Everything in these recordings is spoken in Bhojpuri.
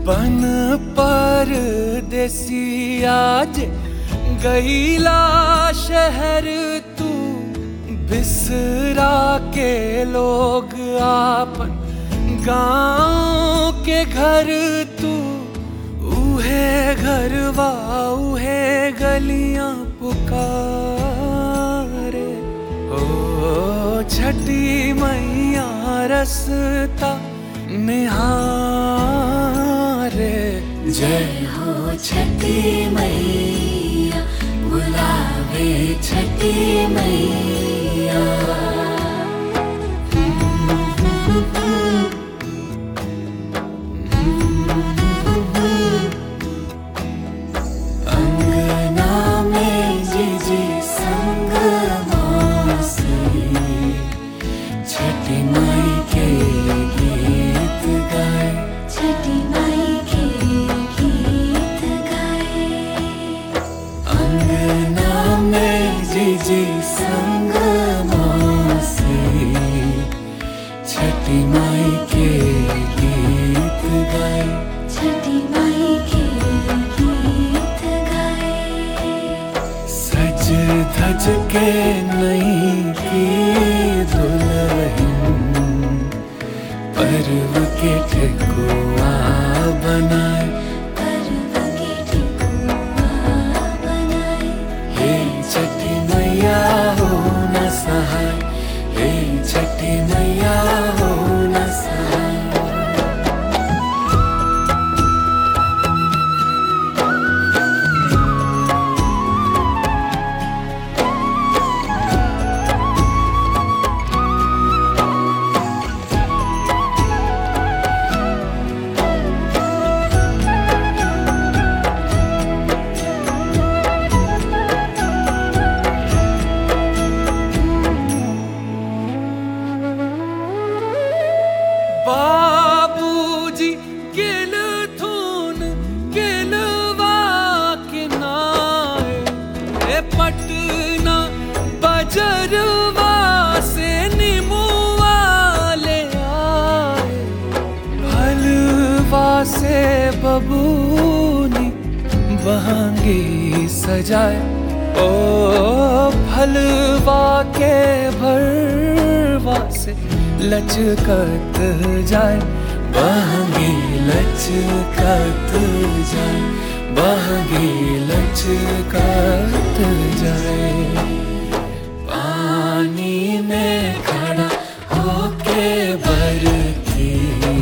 बन परदेसी आज गईला शहर तू, बिसरा के लोग आपन गाँव के घर तू। उहे घरवा उहे गलियां पुकारे, ओ छठी मैया रस्ता निहारे। जय हो छठी मैया, बुलावे छठी मैया। अंगना में जीजी संग मौसी, छठी माई के गीत गाए, छठी माई के गीत गाए। अंगना में जीजी संग मौसी, छठी माई के गीत गाए, छठी माई के गीत गाए। सज धज के नई की दुल्हन, पर्व के ठेकुआ बनाए, पर्व के ठेकुआ बनाए। हे छठी मैया हो न सहाय, हे छठी मैया हो न सहाय। बाबूजी गिल थून गिलवा के नाए, पटना बजरवा से निमुआ ले आए। हलवा से बबूनी बहंगी सजाए, ओ फलवा के भरवा से लचकत जाए, बहंगी लचकत जाए, बहंगी लचकत जाए। पानी में खड़ा होके बरती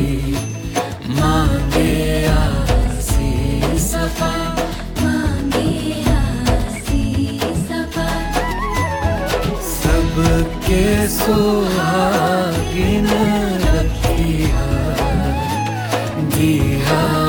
मांगे आसी सफा, मांगे आसी सफा। सबके सुहागिन रखिया दिया